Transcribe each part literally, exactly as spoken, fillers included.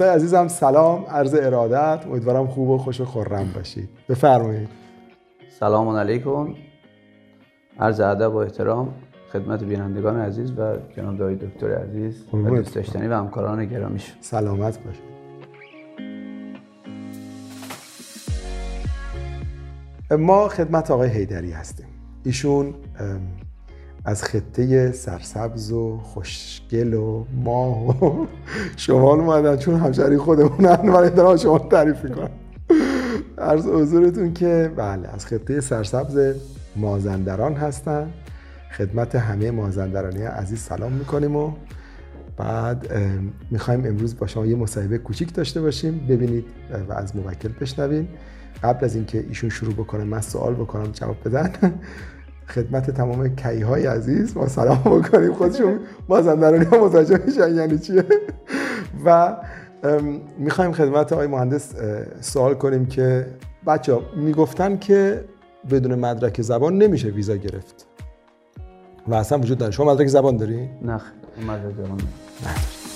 دوستای عزیزم سلام، عرض ارادت، امیدوارم خوب و خوش و خرم باشید. بفرمایید. سلام علیکم، عرض ادب و احترام خدمت بینندگان عزیز و جناب دایی دکتر عزیز و دوست داشتنی و همکاران گرامیش. سلامت باشید. ما خدمت آقای حیدری هستیم. ایشون از خطه سرسبز و خوشگل و ماه و شمال اومدن، چون همشهری خودمونن و احترام شما تعریف میکنم. عرض حضورتون که بله از خطه سرسبز مازندران هستن. خدمت همه مازندرانی عزیز سلام میکنیم و بعد میخوایم امروز با شما یه مصاحبه کوچیک داشته باشیم، ببینید و از موکل بشنوین. قبل از اینکه ایشون شروع بکنه من سوال بکنم جواب بدن، خدمت تمام کیهای عزیز ما سلام بکنیم، خودشون مازندرانی ها متوجه میشن یعنی چیه. و میخوایم خدمت آقای مهندس سوال کنیم که بچه‌ها میگفتن که بدون مدرک زبان نمیشه ویزا گرفت و اصلا وجود نداره. شما مدرک زبان داری؟ نه مدرک زبان نه.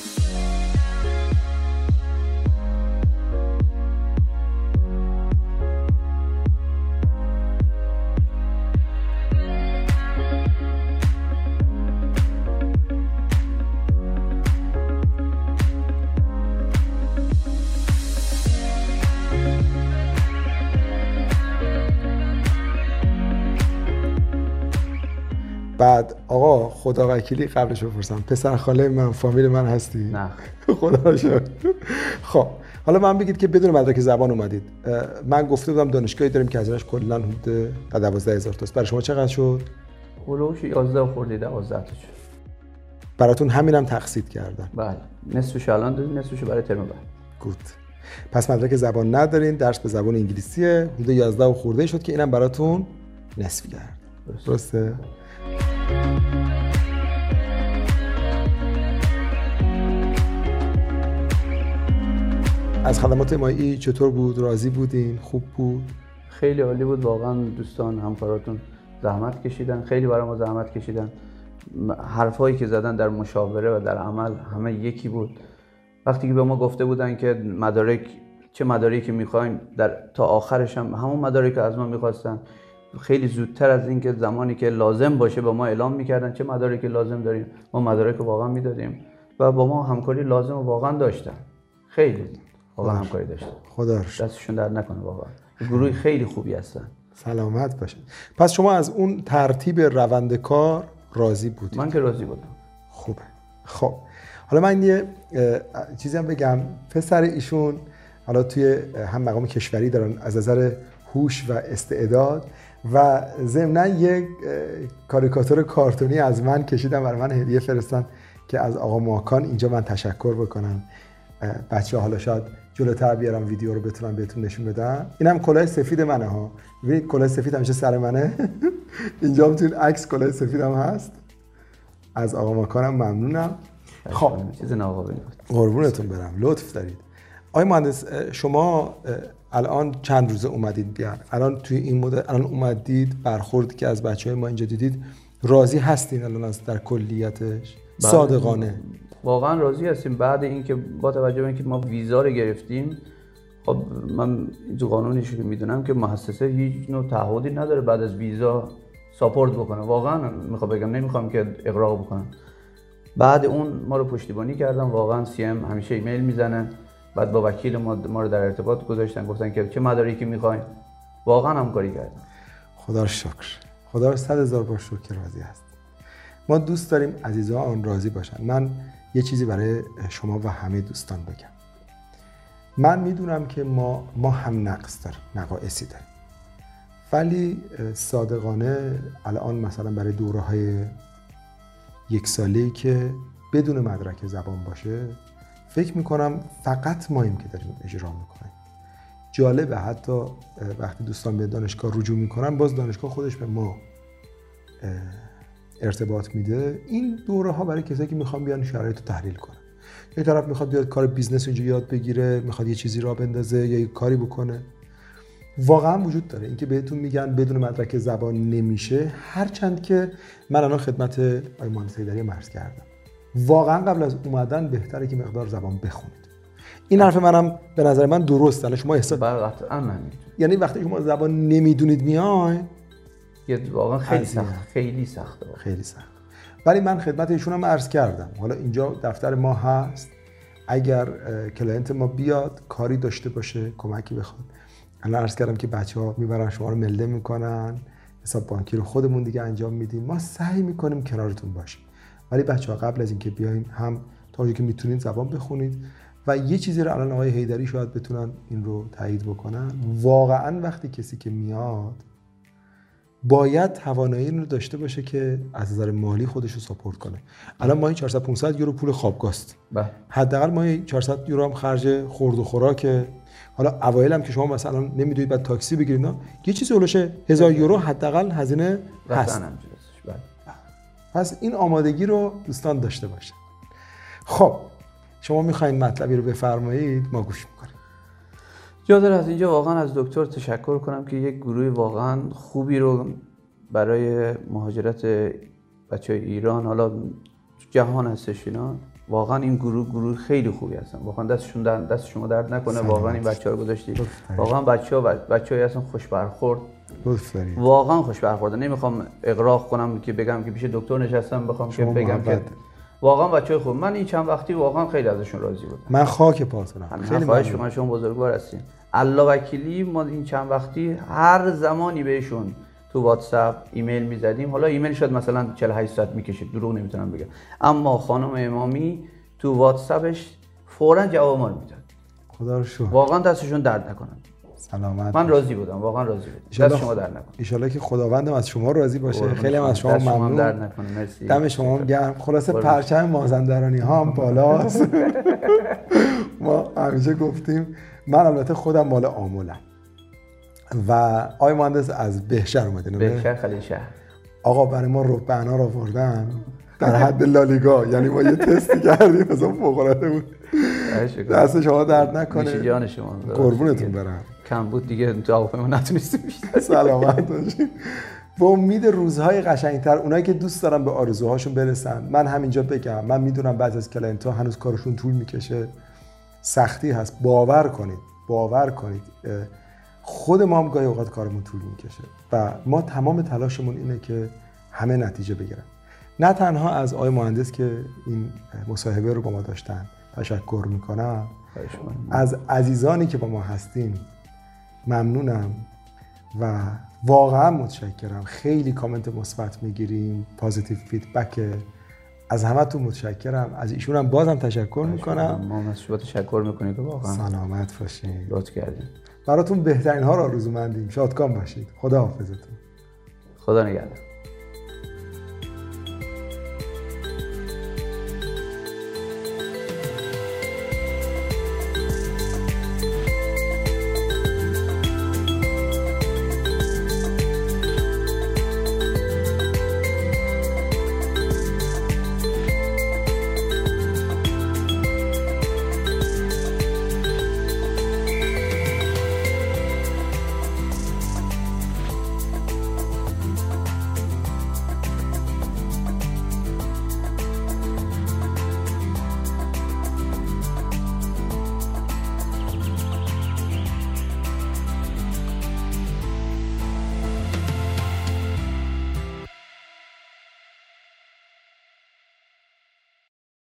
بعد آقا خدا وکیلی قبلش بپرسم، پسر خاله من فامیل من هستی؟ نه خدا رو شکر. خب حالا من بگید که بدون مدرک زبان اومدید. من گفته بودم دانشگاهی داریم که هزینه‌اش کلا حدود دوازده هزار تاست. برای شما چقدر شد؟ هولوش یازده خورده دوازده تا شد. براتون همینم تقسیط کردن؟ بله نصفش الان دادیم، نصفش برای ترم بعد. گود. پس مدرک زبان ندارین، درس به زبان انگلیسیه، حدود یازده خورده شد که اینم براتون نصفی کرد. درسته؟ از خدمات مایی چطور بود؟ راضی بودین؟ خوب بود؟ خیلی عالی بود واقعا. دوستان همکاراتون زحمت کشیدن، خیلی برای ما زحمت کشیدن. حرفایی که زدن در مشاوره و در عمل همه یکی بود. وقتی که به ما گفته بودن که مدارک چه مدارکی میخوایم، در تا آخرش هم همون مدارک از ما میخواستن. خیلی زودتر از اینکه زمانی که لازم باشه با ما اعلام میکردن چه مدارکی لازم داریم، ما مدارک رو واقعا میدادیم و با ما همکاری لازم رو واقعا داشتن. خیلی واقعا همکاری داشتن. خدا رو شکر. دستشون درد نکنه واقعا. گروه خیلی خوبی هستن. سلامت باشید. پس شما از اون ترتیب روند کار راضی بودید؟ من که راضی بودم. خوبه. خب حالا من یه چیزی هم بگم. پسر ایشون حالا توی هم مقام کشوری دارن از نظر هوش و استعداد و ضمناً یک کاریکاتور کارتونی از من کشیدن برای من هدیه فرستن که از آقا ماکان اینجا من تشکر بکنم. بچه‌ها حالا شاید جلوتر بیارم ویدیو رو بتونم بهتون نشون بدم. اینم کلاه سفید منه ها. ببینید کلاه سفید همیشه سر منه. اینجا هم تو عکس کلاه سفیدم هست. از آقا ماکانم ممنونم. خب چیز ناقابلی بود. قربونتون برم. لطف دارید. آقای مهندس شما الان چند روزه اومدید بیان؟ الان توی این مدت الان اومدید، برخوردی که از بچه‌های ما اینجا دیدید راضی هستین الان از در کلیتش؟ صادقانه واقعا راضی هستیم. بعد اینکه با توجه به اینکه ما ویزا رو گرفتیم، خب من تو قانونش که میدونم که مؤسسه هیچ نوع تعهدی نداره بعد از ویزا ساپورت بکنه. واقعا میخوام بگم نمیخوام که اغراق بکنم. بعد اون ما رو پشتیبانی کردن. واقعا سی ام همیشه ایمیل میزنه، بعد با وکیل ما ما رو در ارتباط گذاشتن، گفتن که چه مدارکی میخواین. واقعا همکاری کردن. خدا رو شکر. خدا رو صد هزار بار شکر که راضی هست. ما دوست داریم عزیزان راضی باشن. من یه چیزی برای شما و همه دوستان بگم. من میدونم که ما ما هم نقص داریم، نقایصی داریم، ولی صادقانه الان مثلا برای دوره‌های یک ساله‌ای که بدون مدرک زبان باشه فکر میکنم فقط ماییم که داریم اجرا میکنیم. جالبه حتی وقتی دوستان به دانشگاه رجوع میکنن باز دانشگاه خودش به ما ارتباط میده. این دوره ها برای کسایی که میخوان بیان شرایط رو تحلیل کنن. یه طرف میخواد بیاد کار بیزنس اینجا یاد بگیره، میخواد یه چیزی راه بندازه یا یه کاری بکنه. واقعا وجود داره اینکه بهتون میگن بدون مدرک زبان نمیشه، هرچند که من الان خدمت آقای مهندس حیدری عرض کردم واقعا قبل از اومدن بهتره که مقدار زبان بخونید. این حرف منم به نظر من درسته. الان شما احساس قطعا من یعنی وقتی شما زبان نمیدونید میاین یه واقعا خیلی سخت، خیلی سخته، خیلی سخت. ولی من خدمت ایشون هم عرض کردم، حالا اینجا دفتر ما هست، اگر کلاینت ما بیاد کاری داشته باشه کمکی بخواد، الان عرض کردم که بچه‌ها میبرن شما رو ملده میکنن، حساب بانکی رو خودمون دیگه انجام میدیم، ما سعی میکنیم کنارتون باشیم. ولی بچه‌ها قبل از اینکه بیاین هم تا اونجایی که میتونید زبان بخونید و یه چیزی رو الان آقای حیدری شاید بتونن این رو تایید بکنن، واقعا وقتی کسی که میاد باید توانایی رو داشته باشه که از نظر مالی خودش رو ساپورت کنه. الان ماهی چهارصد پانصد یورو پول خوابگاست، حداقل ماهی چهارصد یورو هم خرج خورد و خوراکه. حالا اوایل هم که شما مثلا نمیدونید بعد تاکسی بگیرید، نه یه چیزی هولوش هزار یورو حداقل هزینه هست. پس این آمادگی رو دوستان داشته باشن. خب شما میخواین مطلبی رو بفرمایید، ما گوش میکنیم. جا داره از اینجا واقعا از دکتر تشکر کنم که یک گروه واقعا خوبی رو برای مهاجرت بچه‌های ایران، حالا جهان هستش اینا، واقعا این گروه گروه خیلی خوبی هستن. واقعا دستشون در دست شما درد نکنه، واقعا این بچه‌ها رو گذاشتید. واقعا بچه‌ها بچه‌ای هستن خوش برخورد، واقعا خوش برخورد. نمیخوام اغراق کنم که بگم که پیش دکتر نشستم بخوام که بگم که واقعا بچه‌های خوب. من این چند وقتی واقعا خیلی ازشون راضی بودم. من خاک پاتونم. خیلی خواهش می‌کنم، شما بزرگوار هستین. الله وکیلی ما این چند وقتی هر زمانی بهشون تو واتساپ ایمیل می‌زدیم. حالا ایمیل شاید مثلا چهل و هشت ساعت می‌کشید، دروغ نمیتونم بگم، اما خانم امامی تو واتساپش فوراً جواب ما رو میداد. خدا رو شکر. واقعا دستشون درد نکنه. سلامت. من راضی بودم، واقعا راضی بودم. دست شما درد نکنه. ان شاءالله که خداوندم از شما راضی باشه. خیلی از شما ممنون. درد نکنه. مرسی. دم شما گرم. خلاصه پرچم مازندرانی ها هم بالاست. ما همیشه گفتیم، من البته خودم مال آمولم و آقای مهندس از بهشهر اومدن. بهشهر خلیل شهر. آقا برای ما ربعنا رو آوردن در حد لالیگا، یعنی ما یه تستی کردیم مثلا فوق العاده بود. دست شما درد نکنه. میشه جان شما. قربونتون برم. کم بود دیگه جواب ما نتونستیم بیشتر. سلامت باشید. با امید روزهای قشنگتر، اونایی که دوست دارن به آرزوهاشون برسن. من همینجا بگم، من میدونم بعضی از کلاینت‌ها هنوز کارشون طول میکشه، سختی هست. باور کنید، باور کنید. خود ما هم گاهی اوقات کارمون طول میکشه و ما تمام تلاشمون اینه که همه نتیجه بگیرن. نه تنها از آقای مهندس که این مصاحبه رو با ما داشتن تشکر میکنم، از عزیزانی که با ما هستین ممنونم و واقعا متشکرم. خیلی کامنت مثبت میگیریم، پازیتیو فیدبک، از همتون متشکرم. از ایشون هم بازم تشکر میکنم. ما از شما تشکر میکنیم که واقعا سلامت باشین، لطف کردین. براتون بهترین ها رو آرزومندیم. شادکام باشید. خدا حافظتون. خدا نگهدار.